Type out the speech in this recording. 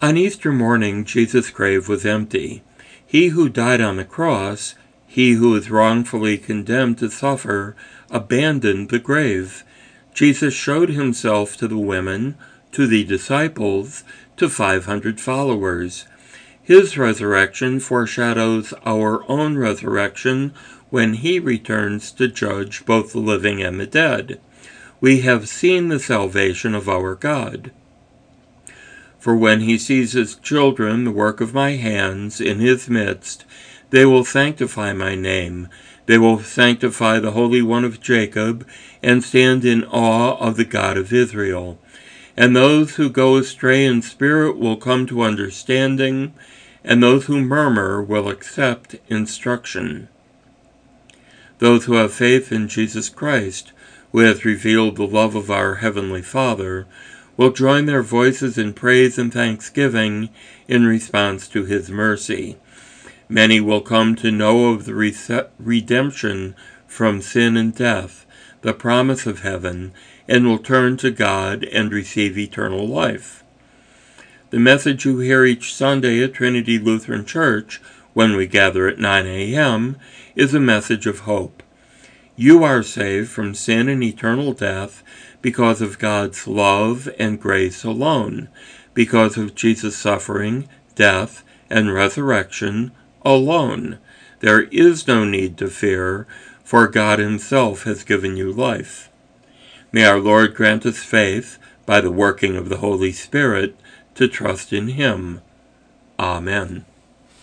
On Easter morning, Jesus' grave was empty. He who died on the cross, he who was wrongfully condemned to suffer, abandoned the grave. Jesus showed himself to the women, to the disciples, to 500 followers. His resurrection foreshadows our own resurrection when he returns to judge both the living and the dead. We have seen the salvation of our God. For when he sees his children, the work of my hands, in his midst, they will sanctify my name. They will sanctify the Holy One of Jacob, and stand in awe of the God of Israel. And those who go astray in spirit will come to understanding, and those who murmur will accept instruction. Those who have faith in Jesus Christ, who has revealed the love of our Heavenly Father, will join their voices in praise and thanksgiving in response to his mercy. Many will come to know of the redemption from sin and death, the promise of heaven, and will turn to God and receive eternal life. The message you hear each Sunday at Trinity Lutheran Church, when we gather at 9 a.m., is a message of hope. You are saved from sin and eternal death because of God's love and grace alone, because of Jesus' suffering, death, and resurrection alone. There is no need to fear, for God himself has given you life. May our Lord grant us faith, by the working of the Holy Spirit, to trust in him. Amen.